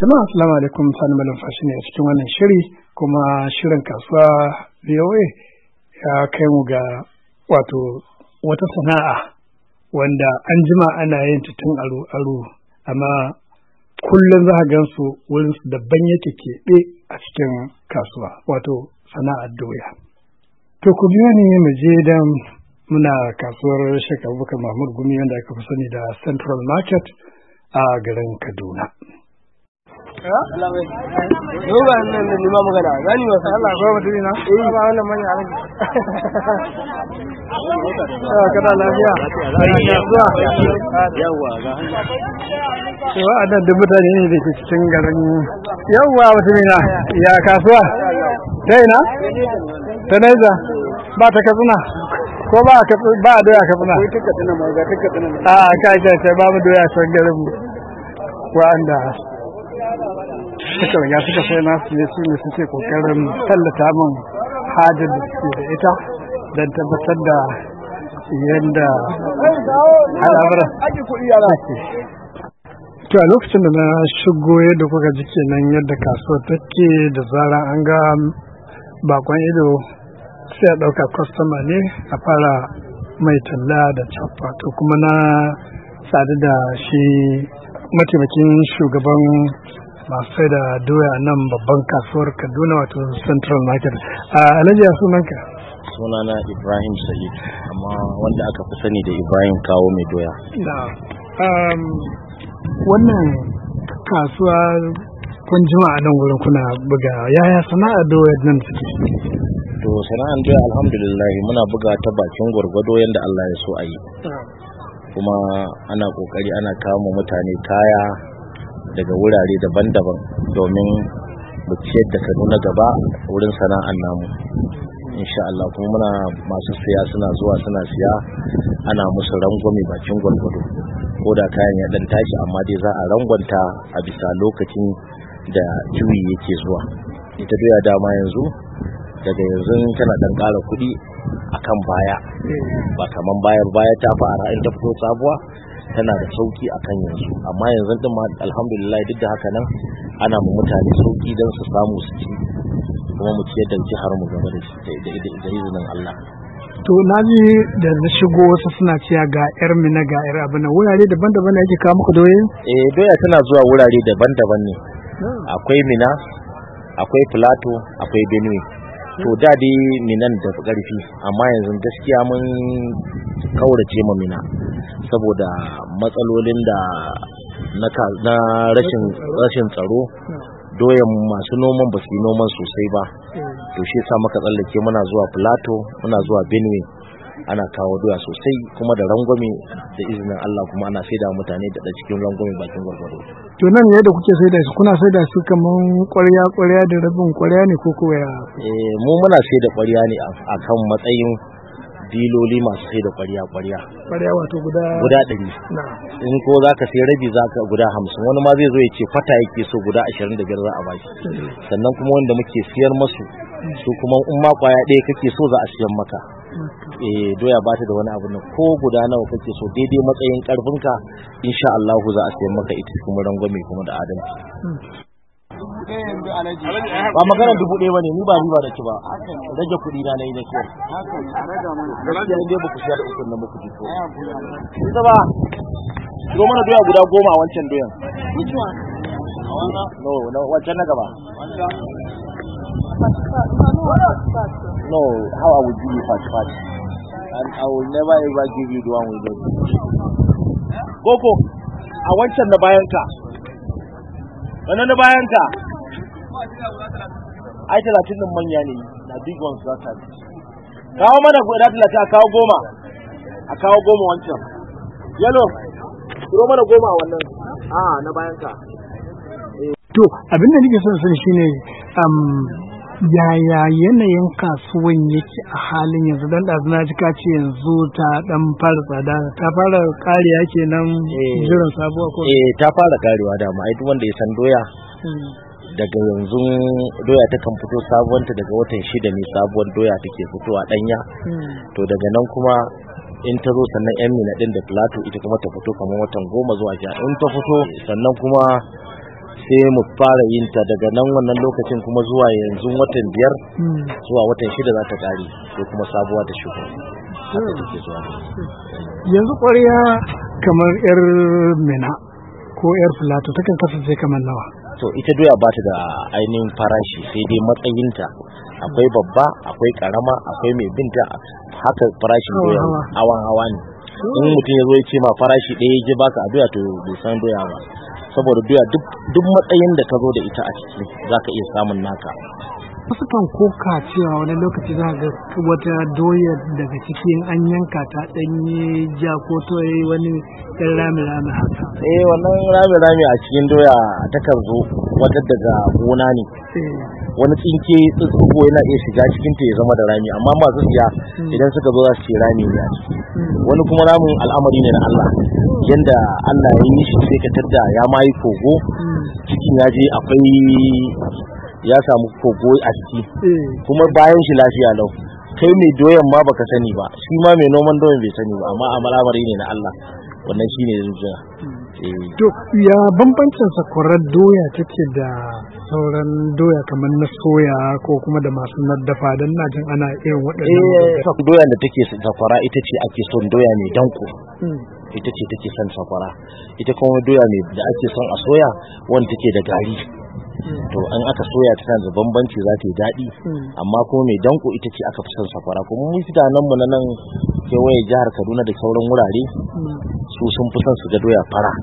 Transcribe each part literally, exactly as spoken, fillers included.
Jama'a assalamu alaikum, Sani Malumfashi ne a cikin wannan shiri, kuma shirin kasuwa V O A ya kai mu ga wato wata sana'a wanda an jima ana yin ta tun aro aro amma kullum za a gan su wurin su daban yake keɓe a cikin kasuwa, wato sana'ar doya. To ku biyo ni mu je dan muna kasuwar Sheikh Abubakar Mahmud Gumi wanda aka fi sani da Central Market a garin Kaduna. Allah bai. Yau ba nan ne ma magana. Gani ba Allah ko mutum na? Eh ba wannan manya alaji. Ah kada lafiya. Yawa yawa ga hanya. Yawa da dubuta ne da ke cikin garin. Yawa mutum na. Ya kasuwa. Dai na? Ta naiza. Ba ta Katsina. Ko ba ka ba doya Katsina. Ko ta Katsina ma ga ta Katsina. Ah kai kai ba mu doya son garin mu. Wa'anda suka riga suka sai nasu ne su ne suke kokarin tallata min hajar da suke da ita don tabbatar da yadda al'amuran suke. To a lokacin da na shigo yadda kuka ji kenan yadda kasuwa take da zara an ga bakon ido sai a ɗauka kwastama ne a fara mai talla da cappa. To kuma na sadu da shi mataimakin shugaban masu sai da doya nan babban kasuwar Kaduna wato Central Market. Alhaji ya sunanka? Sunana Ibrahim Sa'id, amma wanda aka fi sani da Ibrahim Kawo mai doya. Wannan kasuwa kun jima a nan wurin kuna buga, yaya sana'ar doya nan suke? To sana'ar doya alhamdulillah muna buga ta bakin gwargwado yadda Allah ya so a yi. Kuma ana kokari ana kawo mutane kaya daga wurare daban-daban domin mu ciyar da Kaduna gaba wurin sana'an namu, insha Allah. Kuma muna masu siya suna zuwa suna siya, ana musu rangwame bakin gwargwado, ko da kayan ya dan tashi amma dai za a rangwanta a bisa lokacin da juyi yake zuwa. Ita doya dama yanzu daga yanzu tana dan ƙara kuɗi akan baya, ba kaman bayar baya ta fara in ta fito sabuwa tana da sauki akan yanzu, amma yanzu din ma alhamdulillah duk da haka nan ana mu mutane sauki don su samu su ci kuma mu ciyar da jihar mu gaba da shi da izinin Allah. To na ji da na shigo wasu suna cewa ga yar mina ga yar abin wurare daban-daban yake kawo muku doya? Eh doya tana zuwa wurare daban-daban ne, akwai Mina, akwai Plateau, akwai Benue. To da dai Minan da ƙarfi, amma yanzu gaskiya mun kaurace ma Mina saboda matsalolin da na rashin rashin tsaro. Doyan masu noman ba su yi noman sosai ba, to shi yasa muka tsallake muna zuwa Plateau, muna zuwa Benue, ana kawo doya sosai kuma da rangwame da izinin Allah, kuma ana saida mutane da cikin rangwame bakin gwargwado. To nan yadda kuke saida su, kuna saida su kaman ƙwarya ƙwarya da rabin ƙwarya ne ko kuwa ya? Eh mu muna saida ƙwarya ne akan matsayin diloli masu saida ƙwarya ƙwarya. Ƙwarya wato guda guda ɗari. In ko zaka sai rabi zaka guda hamsin, wani ma zai zo ya ce fata yake so guda ashirin da biyar za a bashi. Sannan kuma wanda muke siyar masu su kuma in ma ƙwaya ɗaya kake so za a siyan maka. Eh doya ba ta da wani abu ne, ko guda nawa kake so daidai matsayin karfinka insha Allah za a sayar maka ita kuma rangwame kuma da adalci. Ba magana dubu ɗaya bane, ni ba riba da ki ba, rage kuɗi na nayi da kiyar. Gaskiya dai ba ku siya da ukun nan ba ku ji ko. Ita ba zo mana doya guda goma a wancan doyan. No, no wancan na gaba. No, how I would give you fast fast, and I will never ever give you the one we don't. Gogo, a wancan na bayan ka, wannan na bayan ka, ai talatin din manya ne, na big ones za ta bi. Kawo mana guda talatin, a kawo goma, a kawo goma wancan. Yellow, turo mana goma a wannan, ah na bayan ka. To abin da nake son sani shine um yaya yanayin kasuwan yake a halin yanzu, dan da na ji kace yanzu ta dan fara tsada, ta fara kariya kenan jiran sabuwa ko? Eh ta fara karewa da ma, ai duk wanda ya san doya daga yanzu doya ta kan fito sabuwanta daga watan shida ne sabuwar doya take fitowa danya. To daga nan kuma in ta zo sannan yan Mina din da Plateau ita kuma ta fito kamar watan goma zuwa sha. In ta fito sannan kuma sai mu fara yin ta daga nan wannan lokacin kuma zuwa yanzu watan biyar zuwa watan shida za ta ƙare sai kuma sabuwa ta shigo haka take zuwa. Yanzu ƙwarya kamar yar Mina ko yar Filato takan kasance kamar nawa? To ita doya ba ta da ainihin farashi sai dai matsayinta, akwai babba akwai karama akwai mai binta, haka farashin doya hawan hawa ne. In mutum ya zo ya ce ma farashi ɗaya ya baka a doya to bai san doya ba, saboda doya duk matsayin da ka zo da ita a ciki za ka iya samun naka. Wasu kan koka cewa wani lokaci za ga wata doya daga cikin an yanka ta ɗanye ja ko toye wani ɗan rami-rami haka. Eh wannan rami-rami a cikin doya takan zo wata daga gona ne. Wani tsinke tsitsugo yana iya shiga cikin ta ya zama da rami, amma masu siya idan suka zo za su ce rami ne a ciki. Wani kuma ramin al'amari ne na Allah, yanda Allah ya yi shi sai ka tadda ya ma yi kogo cikin ya je akwai ya samu kogo a ciki kuma bayan shi lafiya lau, kai mai doyan ma baka sani ba, shi ma mai noman doyan bai sani ba, amma al'amari ne na Allah, wannan shine zuciya. To ya bambancin sakwarar doya take da sauran doya kamar na soya ko kuma da masu naddafa, don na jin ana irin waɗannan doya da take sakwara ita ce ake son doya mai danko, ita ce take son sakwara. Ita kuma doya mai da ake son a soya wanda take da gari, to an aka soya ta da bambanci za ta yi daɗi, amma kuma mai danko ita ce aka fi son sakwara. Kuma mun fita nan mu na nan kewaye jihar Kaduna da sauran wurare su sun fi son su ga doya fara.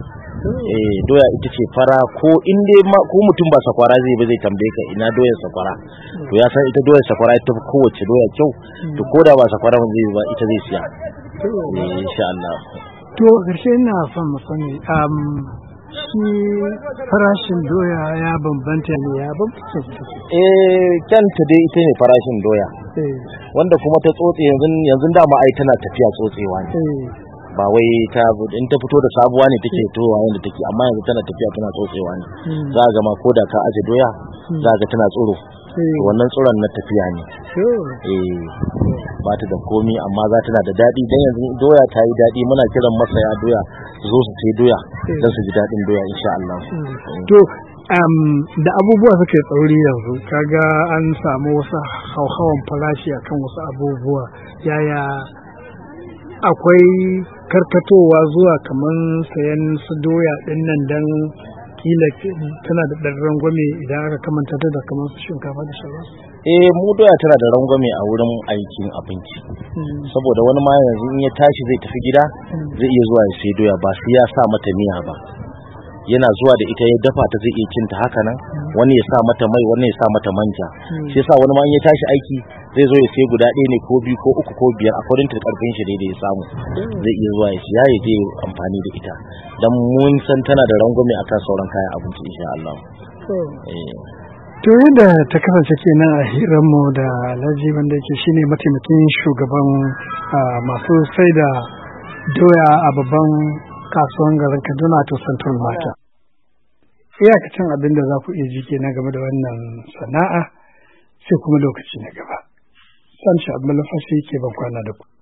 Eh doya ita ce fara, ko in dai ma ko mutum ba sakwara zai ba zai tambaye ka ina doyar sakwara, to ya san ita doyar sakwara ita fi kowace doya kyau, to ko da ba sakwara zai ba ita zai siya. Eh insha Allah. To garshe ina son mu sani um shi farashin doya ya bambanta ne, ya bambanta shi? Eh kyanta dai ita ne farashin doya, wanda kuma ta tsotse yanzu yanzu dama ai tana tafiya tsotsewa ne, ba wai ta in ta fito da sabuwa ne take towa yanda take, amma yanzu tana tafiya tana tsotsewa ne. Za ga ma ko da ka aje doya za ga tana tsoro, wannan tsoron na tafiya ne. Eh ba ta da komi amma za tana da daɗi, dan yanzu doya ta yi daɗi, muna kiran masaya doya su zo su sai doya don su ji daɗin doya insha Allah. To um, da abubuwa suke tsauri yanzu, kaga an samu wasu hauhawan farashi akan wasu abubuwa, yaya akwai karkatowa zuwa kamar sayan su doya ɗin nan don kila tana da ɗan rangwame idan aka kamanta ta da kamar su shinkafa da sauransu? Eh mu doya tana da rangwame a wurin aikin abinci, saboda wani ma yanzu in ya tashi zai tafi gida zai iya zuwa ya sai doya ba sai ya sa mata miya ba, yana zuwa da ita ya dafa ta zai iya cinta haka nan, wani ya sa mata mai wani ya sa mata manja. Shi yasa wani ma in ya tashi aiki zai zo ya sai guda ɗaya ne ko biyu ko uku ko biyar according to karfin shi daidai ya samu, zai iya zuwa ya siya ya je amfani da ita, dan mun san tana da rangwame akan sauran kayan abinci insha Allah. To yadda ta kasance kenan a hirar mu da Alhaji wanda yake shine mataimakin shugaban masu sai da doya a babban kasuwan garin Kaduna to Central Market. Iyakacin abin da za ku iya ji kenan game da wannan sana'a, sai kuma lokaci na gaba. Samshi Abdullahi Fashi ke ban kwana da ku.